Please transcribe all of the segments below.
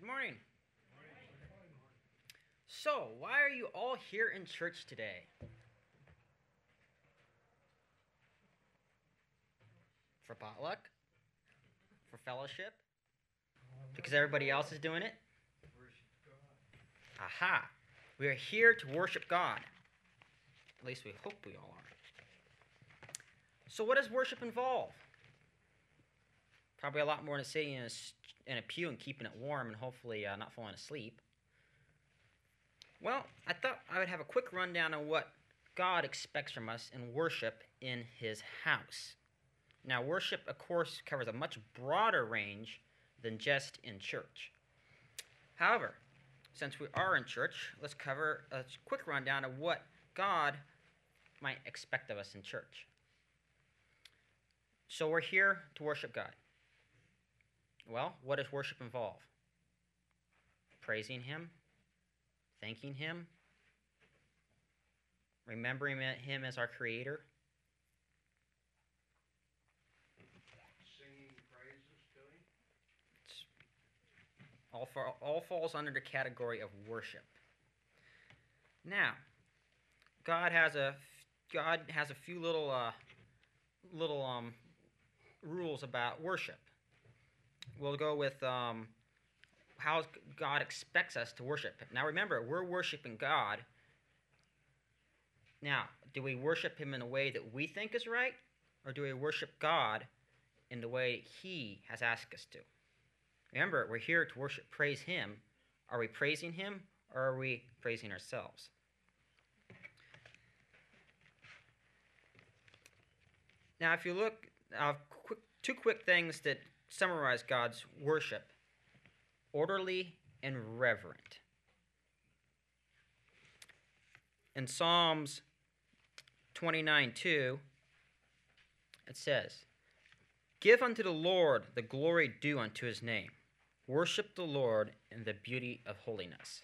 morning. So, why are you all here in church today? For potluck? For fellowship? Because everybody else is doing it? Aha! We are here to worship God. At least we hope we all are. So what does worship involve? Probably a lot more than sitting in a pew and keeping it warm and hopefully not falling asleep. Well, I thought I would have a quick rundown on what God expects from us in worship in His house. Now, worship, of course, covers a much broader range than just in church. However, since we are in church, let's cover a quick rundown of what God might expect of us in church. So we're here to worship God. Well, what does worship involve? Praising Him, thanking Him, remembering Him as our Creator. Singing praises to Him. All falls under the category of worship. Now, God has a few little rules about worship. We'll go with how God expects us to worship Him. Now remember, we're worshiping God. Now, do we worship Him in a way that we think is right? Or do we worship God in the way He has asked us to? Remember, we're here to praise Him. Are we praising Him or are we praising ourselves? Now, if you look, two quick things that summarize God's worship: orderly and reverent. In Psalms 29:2, it says, "Give unto the Lord the glory due unto His name. Worship the Lord in the beauty of holiness."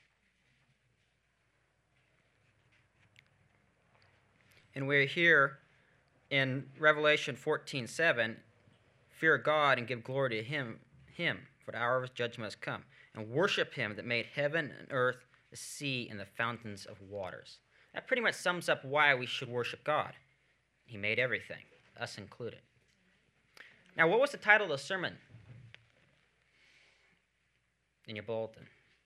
And we're here in Revelation 14:7, "Fear God and give glory to Him, for the hour of His judgment has come. And worship Him that made heaven and earth, the sea, and the fountains of waters." That pretty much sums up why we should worship God. He made everything, us included. Now, what was the title of the sermon in your bulletin?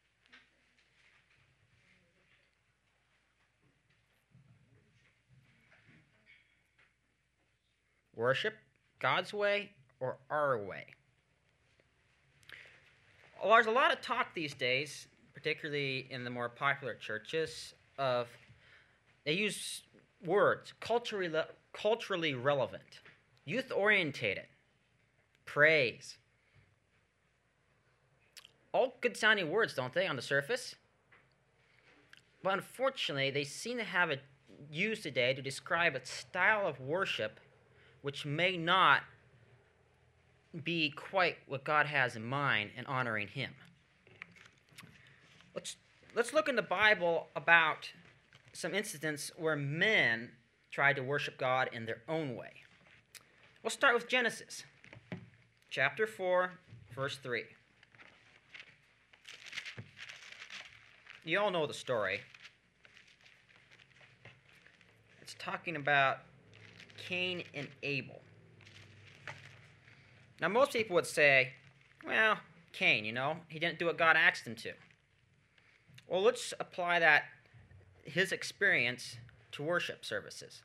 Worship God's way or our way? Well, there's a lot of talk these days, particularly in the more popular churches, of they use words culturally relevant, youth-orientated, praise. All good-sounding words, don't they, on the surface? But unfortunately, they seem to have it used today to describe a style of worship which may not be quite what God has in mind in honoring Him. Let's look in the Bible about some incidents where men tried to worship God in their own way. We'll start with Genesis, chapter 4, verse 3. You all know the story. It's talking about Cain and Abel. Now, most people would say, well, Cain, he didn't do what God asked him to. Well, let's apply his experience to worship services.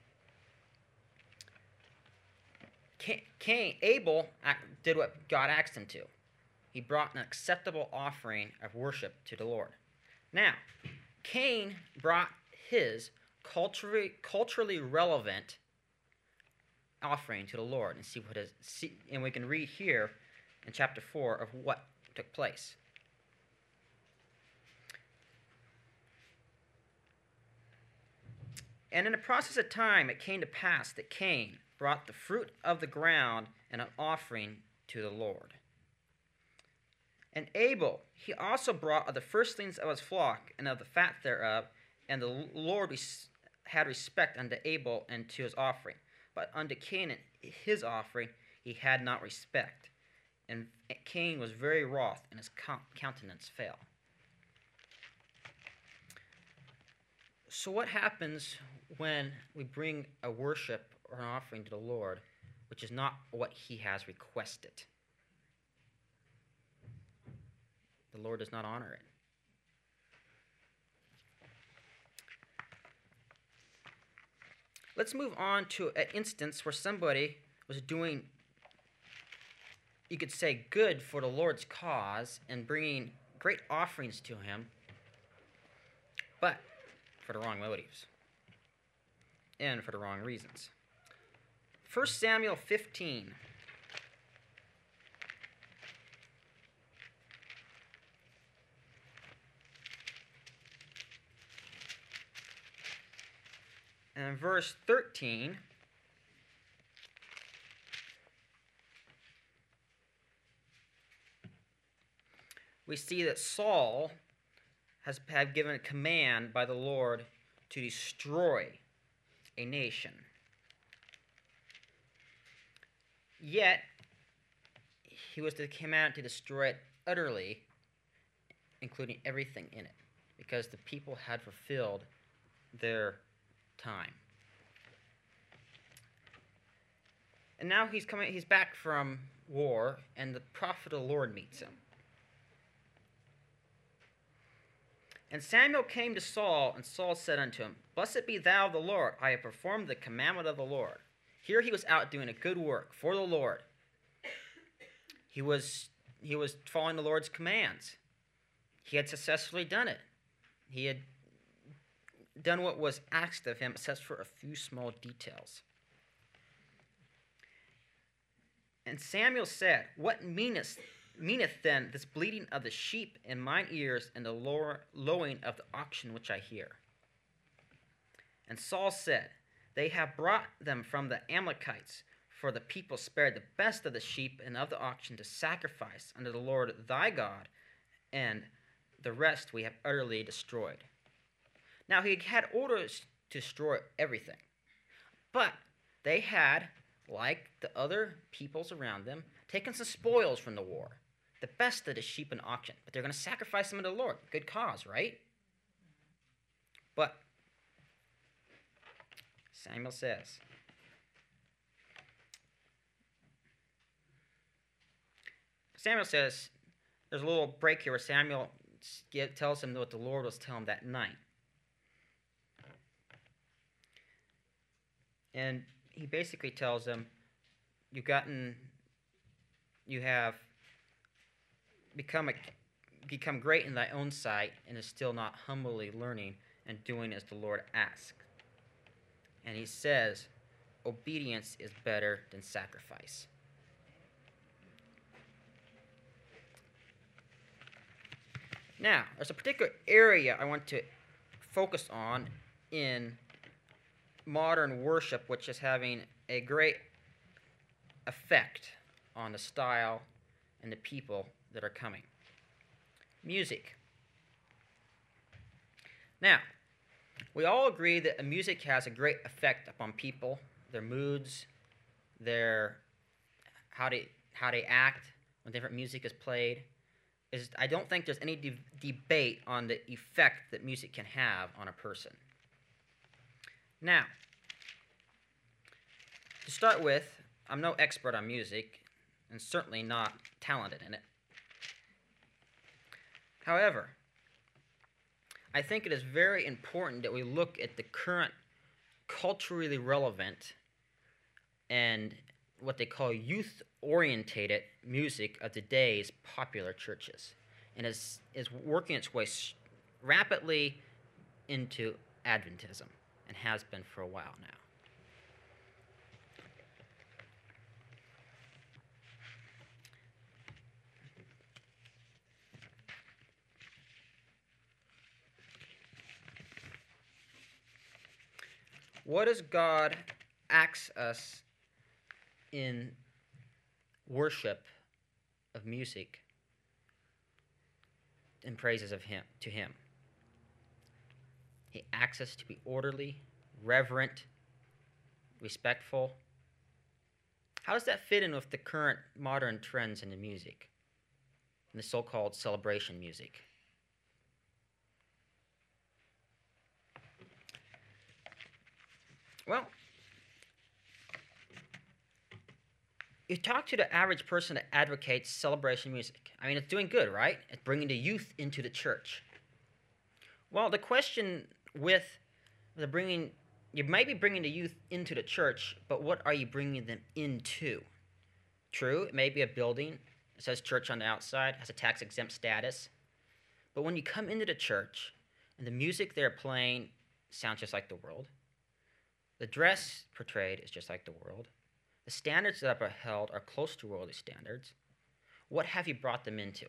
Abel did what God asked him to. He brought an acceptable offering of worship to the Lord. Now, Cain brought his culturally relevant offering to the Lord, and we can read here in chapter 4 of what took place. And in the process of time, it came to pass that Cain brought the fruit of the ground and an offering to the Lord. And Abel, he also brought of the firstlings of his flock and of the fat thereof, and the Lord had respect unto Abel and to his offering. But unto Cain and his offering he had not respect. and Cain was very wroth, and his countenance fell. So what happens when we bring a worship or an offering to the Lord, which is not what he has requested? The Lord does not honor it. Let's move on to an instance where somebody was doing, you could say, good for the Lord's cause and bringing great offerings to him, but for the wrong motives and for the wrong reasons. 1 Samuel 15. And in verse 13, we see that Saul has given a command by the Lord to destroy a nation. Yet, he was to command to destroy it utterly, including everything in it, because the people had fulfilled their time. And now he's back from war, and the prophet of the Lord meets him. And Samuel came to Saul, and Saul said unto him, Blessed be thou the Lord, I have performed the commandment of the Lord. Here he was out doing a good work for the Lord. He was following the Lord's commands. He had successfully done it. He had done what was asked of him, except for a few small details. And Samuel said, What meaneth then this bleating of the sheep in mine ears, and the lowing of the oxen which I hear? And Saul said, They have brought them from the Amalekites, for the people spared the best of the sheep and of the oxen to sacrifice unto the Lord thy God, and the rest we have utterly destroyed. Now he had orders to destroy everything, but they had, like the other peoples around them, taken some spoils from the war, the best of the sheep and oxen, but they're going to sacrifice them to the Lord. Good cause, right? But Samuel says, there's a little break here where Samuel tells him what the Lord was telling him that night. And he basically tells him, you have become great in thy own sight, and is still not humbly learning and doing as the Lord asked. And he says, obedience is better than sacrifice. Now, there's a particular area I want to focus on in modern worship, which is having a great effect on the style and the people that are coming. Music. Now, we all agree that music has a great effect upon people, their moods, how they act when different music is played. I don't think there's any debate on the effect that music can have on a person. Now, to start with, I'm no expert on music, and certainly not talented in it. However, I think it is very important that we look at the current culturally relevant and what they call youth-orientated music of today's popular churches, and is working its way rapidly into Adventism, and has been for a while now. What does God ask us in worship of music and praises of Him to Him? He asks us to be orderly, reverent, respectful, How does that fit in with the current modern trends in the music, in the so-called celebration music? Well, you talk to the average person that advocates celebration music. I mean, it's doing good, right? It's bringing the youth into the church. Well, the question with the bringing, you might be bringing the youth into the church, but what are you bringing them into? True, it may be a building. It says church on the outside, has a tax-exempt status. But when you come into the church and the music they're playing sounds just like the world, the dress portrayed is just like the world, the standards that are held are close to worldly standards, what have you brought them into?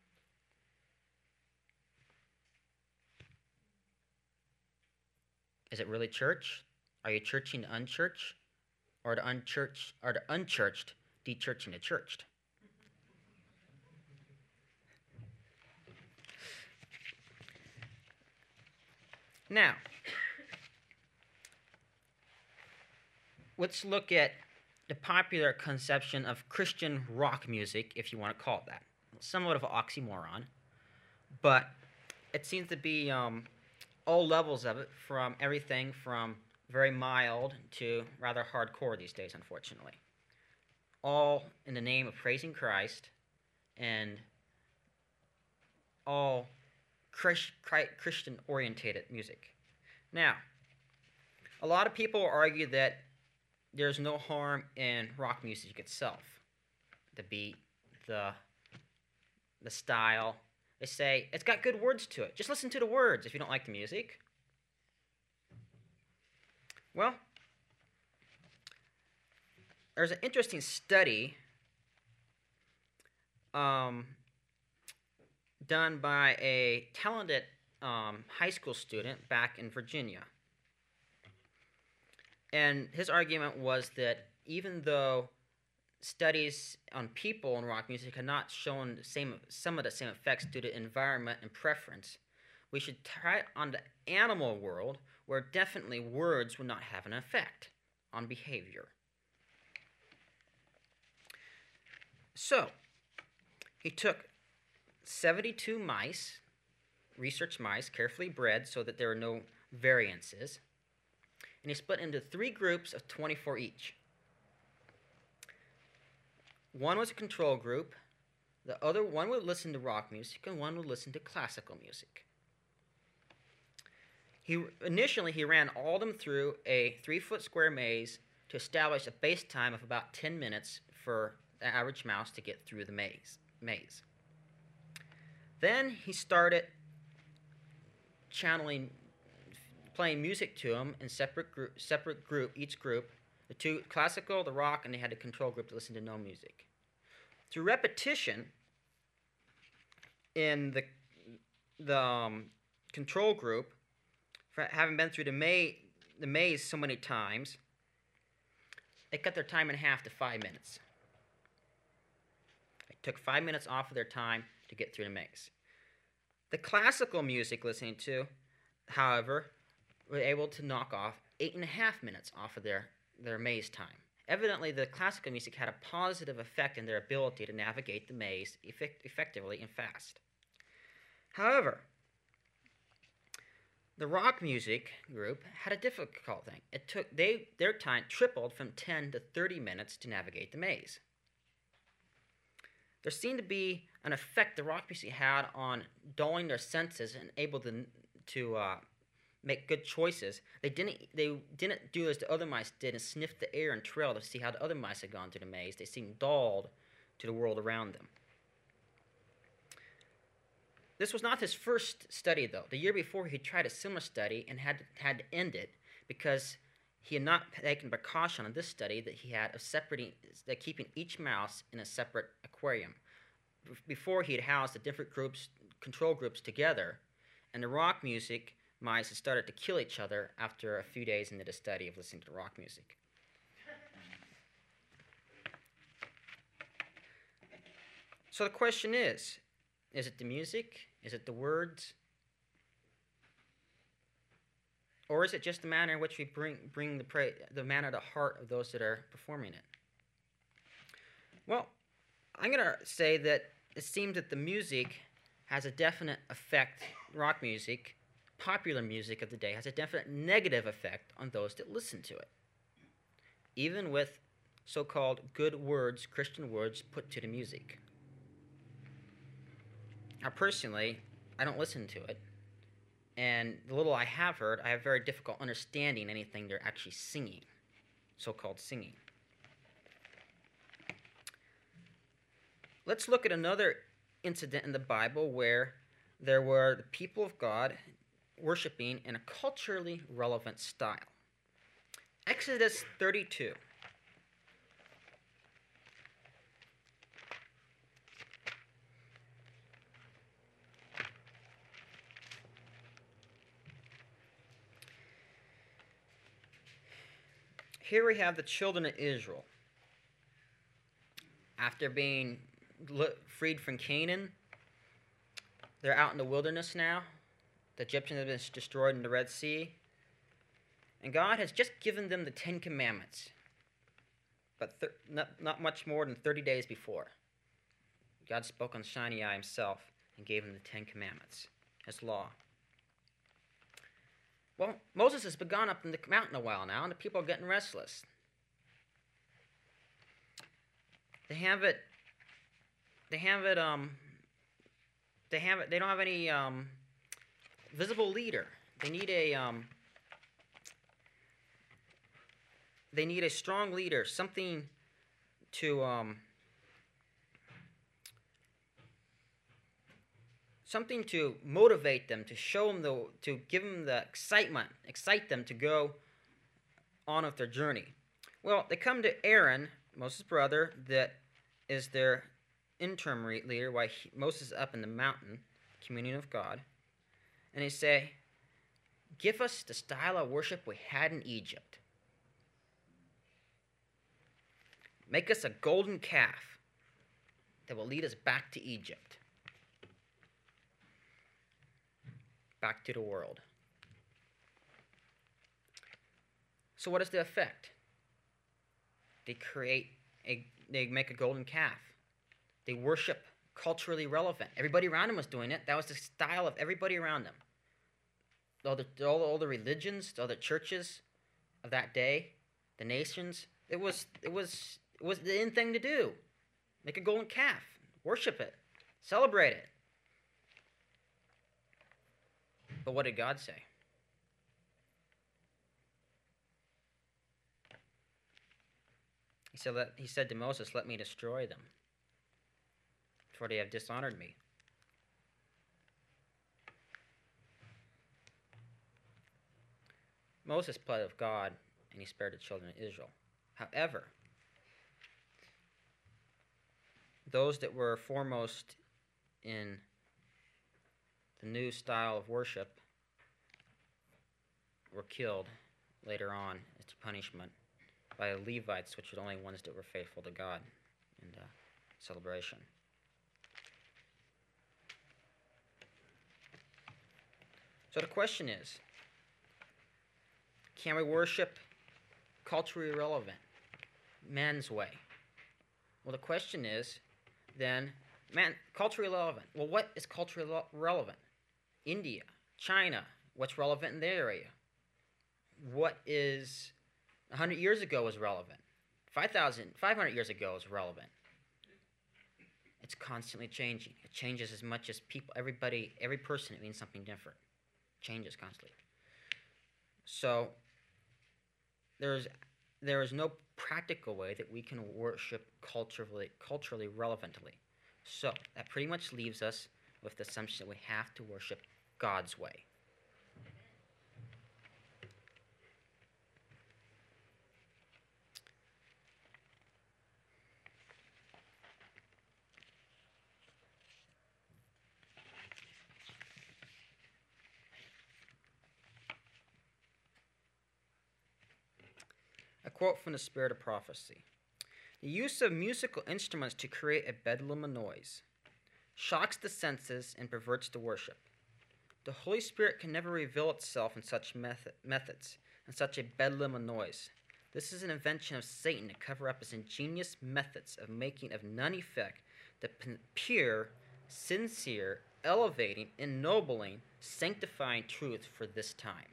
Is it really church? Are you churching the unchurched? Or the unchurched de-churching the churched? Now, let's look at the popular conception of Christian rock music, if you want to call it that. Somewhat of an oxymoron, but it seems to be all levels of it, from everything from very mild to rather hardcore these days, unfortunately. All in the name of praising Christ and all Christian-orientated music. Now, a lot of people argue that there's no harm in rock music itself. The beat, the style. They say, it's got good words to it. Just listen to the words if you don't like the music. Well, there's an interesting study done by a talented high school student back in Virginia. And his argument was that even though studies on people in rock music had not shown some of the same effects due to environment and preference, we should try it on the animal world, where definitely words would not have an effect on behavior. So, he took 72 mice, research mice, carefully bred so that there were no variances, and he split into 3 groups of 24 each. One was a control group, the other one would listen to rock music, and one would listen to classical music. Initially, he ran all of them through a 3-foot square maze to establish a base time of about 10 minutes for the average mouse to get through the maze. Then he started playing music to them in separate group, each group, the 2 classical, the rock, and they had a control group to listen to no music. Through repetition in the control group, for having been through the maze so many times, they cut their time in half to 5 minutes. They took 5 minutes off of their time to get through the maze. The classical music listening to, however, were able to knock off 8.5 minutes off of their maze time. Evidently, the classical music had a positive effect in their ability to navigate the maze effectively and fast. However, the rock music group had a difficult thing. Their time tripled from 10 to 30 minutes to navigate the maze. There seemed to be an effect the rock music had on dulling their senses and able to make good choices. They didn't do as the other mice did and sniff the air and trail to see how the other mice had gone through the maze. They seemed dulled to the world around them. This was not his first study, though. The year before, he tried a similar study and had to end it because he had not taken precaution on this study that he had of keeping each mouse in a separate aquarium. Before, he had housed the different control groups together, and the rock music mice had started to kill each other after a few days into the study of listening to rock music. So the question is it the music? Is it the words? Or is it just the manner in which we bring the manner to the heart of those that are performing it? Well, I'm going to say that it seems that the music has a definite effect, rock music, popular music of the day, has a definite negative effect on those that listen to it. Even with so-called good words, Christian words, put to the music. Now, personally, I don't listen to it. And the little I have heard, I have very difficult understanding anything they're actually singing, so-called singing. Let's look at another incident in the Bible where there were the people of God worshiping in a culturally relevant style. Exodus 32. Here we have the children of Israel. After being freed from Canaan, they're out in the wilderness now. The Egyptians have been destroyed in the Red Sea. And God has just given them the 10 Commandments, but not much more than 30 days before. God spoke on Sinai himself and gave them the 10 Commandments, his law. Well, Moses has been gone up in the mountain a while now, and the people are getting restless. They don't have any visible leader. They need a strong leader, something to motivate them, to show them to give them the excitement, excite them to go on with their journey. Well, they come to Aaron, Moses' brother, that is their interim leader while Moses is up in the mountain, communion with God, and they say, "Give us the style of worship we had in Egypt. Make us a golden calf that will lead us back to Egypt, back to the world." So what is the effect? They make a golden calf. They worship culturally relevant. Everybody around them was doing it. That was the style of everybody around them. All the religions, all the churches of that day, the nations, it was the in thing to do. Make a golden calf, worship it, celebrate it. But what did God say? He said to Moses, "Let me destroy them, for they have dishonored me." Moses pled with God, and he spared the children of Israel. However, those that were foremost in the new style of worship were killed later on as a punishment by the Levites, which were the only ones that were faithful to God in the celebration. So the question is, can we worship culturally relevant, man's way? Well, the question is, then, culturally relevant. Well, what is culturally relevant? India, China, what's relevant in their area? What is 100 years ago was relevant? 500 years ago was relevant. It's constantly changing. It changes as much as people, every person, it means something different. It changes constantly. So there is no practical way that we can worship culturally relevantly. So that pretty much leaves us with the assumption that we have to worship God's way. A quote from the Spirit of Prophecy. "The use of musical instruments to create a bedlam of noise shocks the senses and perverts the worship. The Holy Spirit can never reveal itself in such methods, in such a bedlam of noise. This is an invention of Satan to cover up his ingenious methods of making of none effect the pure, sincere, elevating, ennobling, sanctifying truth for this time.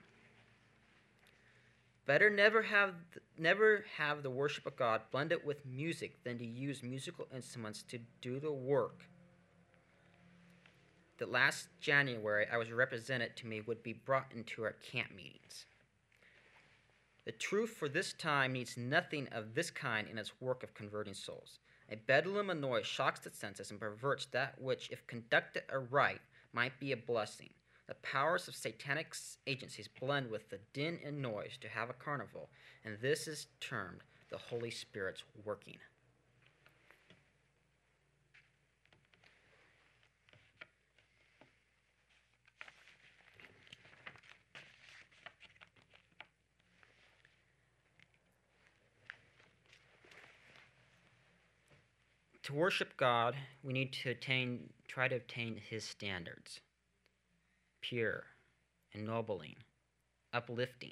Better never have the worship of God blended with music than to use musical instruments to do the work that last January I was represented to me would be brought into our camp meetings. The truth for this time needs nothing of this kind in its work of converting souls. A bedlam of noise shocks the senses and perverts that which, if conducted aright, might be a blessing. The powers of satanic agencies blend with the din and noise to have a carnival, and this is termed the Holy Spirit's working. To worship God, we need to try to obtain His standards. Pure, ennobling, uplifting.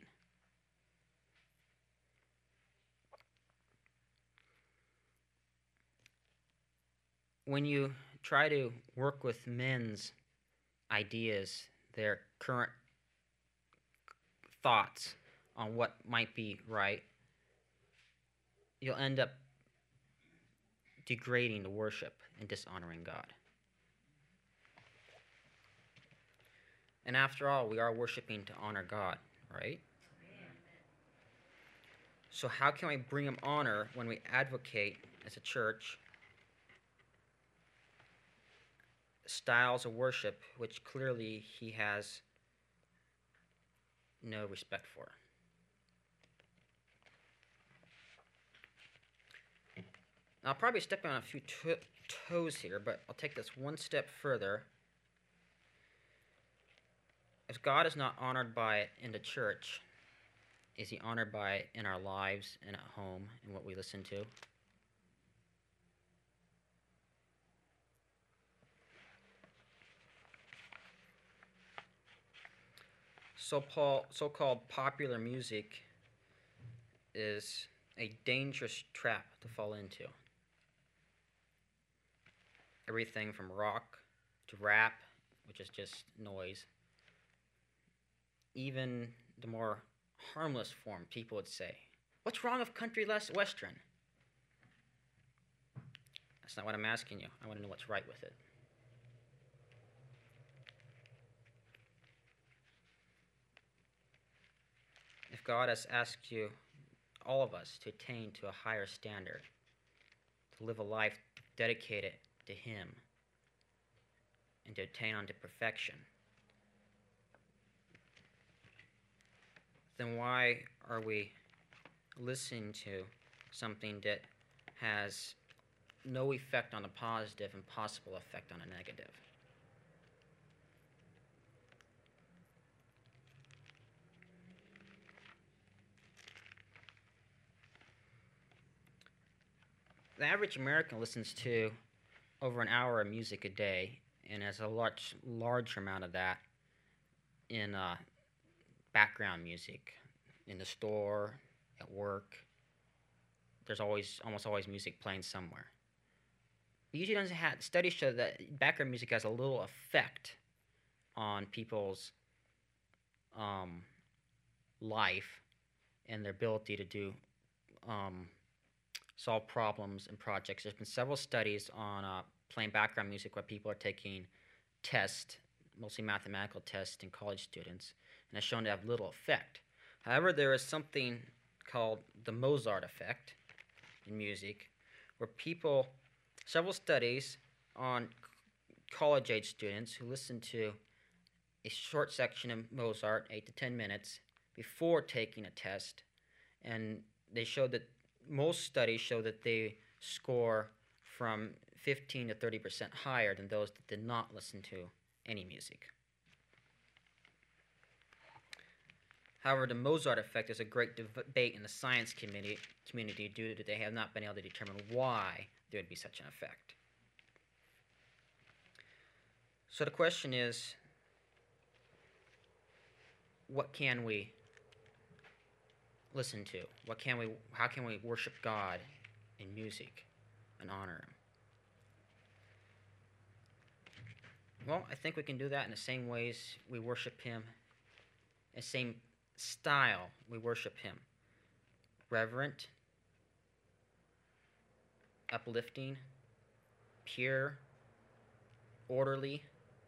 When you try to work with men's ideas, their current thoughts on what might be right, you'll end up degrading the worship and dishonoring God. And after all, we are worshiping to honor God, right? So how can we bring Him honor when we advocate as a church styles of worship which clearly He has no respect for? I'll probably step on a few toes here, but I'll take this one step further. If God is not honored by it in the church, is He honored by it in our lives and at home and what we listen to? So-called popular music is a dangerous trap to fall into. Everything from rock to rap, which is just noise. Even the more harmless form, people would say, "What's wrong with country less western?" That's not what I'm asking you. I want to know what's right with it. If God has asked you, all of us, to attain to a higher standard, to live a life dedicated to Him, and to attain unto perfection, then why are we listening to something that has no effect on the positive and possible effect on the negative? The average American listens to over an hour of music a day, and has a large amount of that in background music in the store, at work. There's almost always music playing somewhere. It usually doesn't have. Studies show that background music has a little effect on people's life and their ability to do solve problems and projects. There's been several studies on playing background music where people are taking tests, mostly mathematical tests in college students, and it's shown to have little effect. However, there is something called the Mozart effect in music, where several studies on college-age students who listen to a short section of Mozart, 8 to 10 minutes, before taking a test, and most studies show that they score from 15 to 30% higher than those that did not listen to any music. However, the Mozart effect is a great debate in the science community due to they have not been able to determine why there would be such an effect. So the question is, what can we listen to? How can we worship God in music and honor him? Well, I think we can do that in the same ways we worship him, the same style we worship him. Reverent, uplifting, pure, orderly.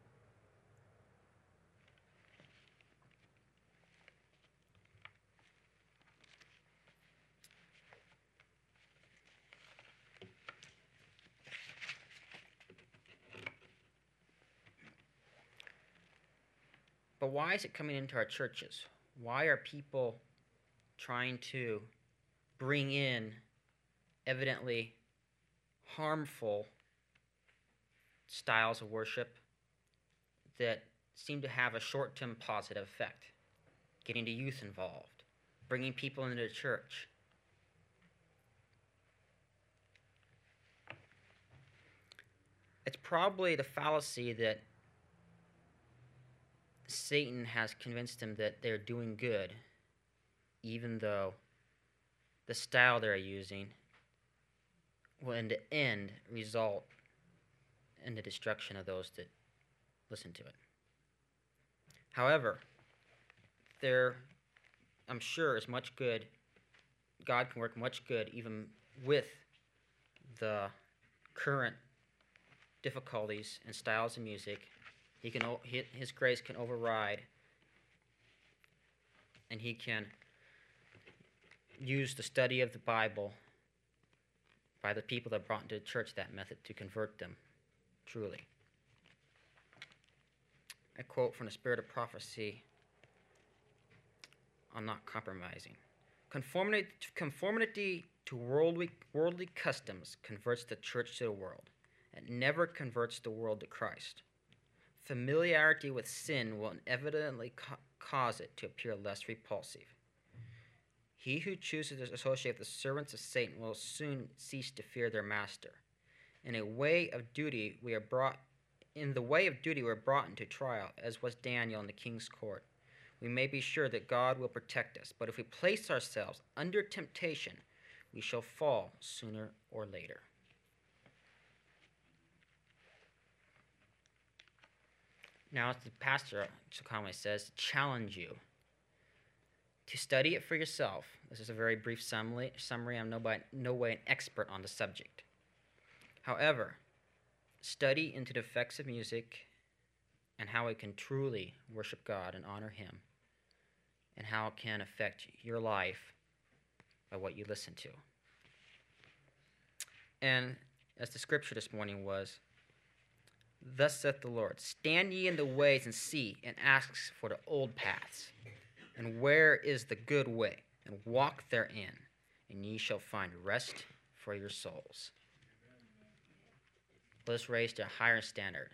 But why is it coming into our churches? Why are people trying to bring in evidently harmful styles of worship that seem to have a short-term positive effect? Getting the youth involved, bringing people into the church. It's probably the fallacy that Satan has convinced them that they're doing good, even though the style they're using will in the end result in the destruction of those that listen to it. However, there, I'm sure, is much good. God can work much good even with the current difficulties and styles of music. His grace can override, and he can use the study of the Bible by the people that brought into the church that method to convert them truly. A quote from the Spirit of Prophecy on not compromising. Conformity to worldly customs converts the church to the world. It never converts the world to Christ. Familiarity with sin will inevitably cause it to appear less repulsive. He who chooses to associate with the servants of Satan will soon cease to fear their master. In the way of duty we are brought into trial, as was Daniel in the king's court. We may be sure that God will protect us, but if we place ourselves under temptation, we shall fall sooner or later. Now, as the pastor commonly says, challenge you to study it for yourself. This is a very brief summary. I'm no way an expert on the subject. However, study into the effects of music and how it can truly worship God and honor him, and how it can affect your life by what you listen to. And as the scripture this morning was, thus saith the Lord, stand ye in the ways and see, and ask for the old paths, and where is the good way, and walk therein, and ye shall find rest for your souls. Let us raise to a higher standard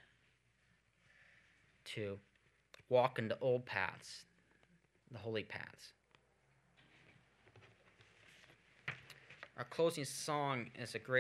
to walk in the old paths, the holy paths. Our closing song is a great